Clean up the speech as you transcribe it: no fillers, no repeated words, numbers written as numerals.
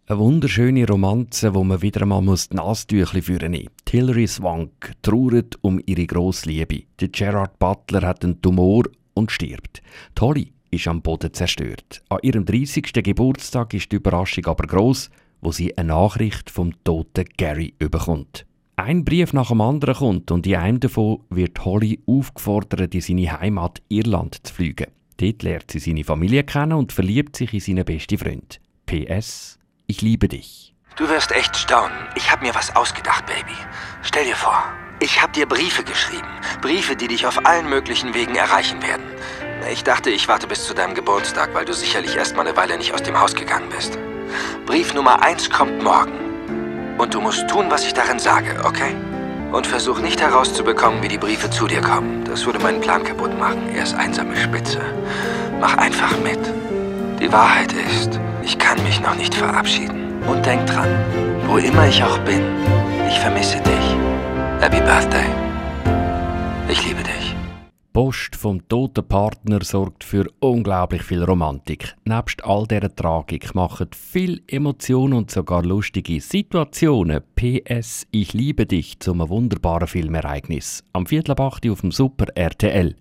Eine wunderschöne Romanze, wo man wieder einmal die Nasentüchli führen muss. Hilary Swank trauert um ihre grosse Liebe. Der Gerard Butler hat einen Tumor und stirbt. Die Holly ist am Boden zerstört. An ihrem 30. Geburtstag ist die Überraschung aber gross, wo sie eine Nachricht vom toten Gary bekommt. Ein Brief nach dem anderen kommt und in einem davon wird Holly aufgefordert, in seine Heimat Irland zu fliegen. Dort lernt sie seine Familie kennen und verliebt sich in seinen besten Freund. PS: Ich liebe dich. Du wirst echt staunen. Ich habe mir was ausgedacht, Baby. Stell dir vor, ich habe dir Briefe geschrieben. Briefe, die dich auf allen möglichen Wegen erreichen werden. Ich dachte, ich warte bis zu deinem Geburtstag, weil du sicherlich erst mal eine Weile nicht aus dem Haus gegangen bist. Brief Nummer 1 kommt morgen. Und du musst tun, was ich darin sage, okay? Und versuch nicht herauszubekommen, wie die Briefe zu dir kommen. Das würde meinen Plan kaputt machen. Er ist einsame Spitze. Mach einfach mit. Die Wahrheit ist, ich kann mich noch nicht verabschieden. Und denk dran, wo immer ich auch bin, ich vermisse dich. Happy Birthday. Ich liebe dich. Post vom toten Partner sorgt für unglaublich viel Romantik. Nebst all dieser Tragik machen viel Emotionen und sogar lustige Situationen PS Ich liebe dich zum wunderbaren Filmereignis. Am 7:15 auf dem Super RTL.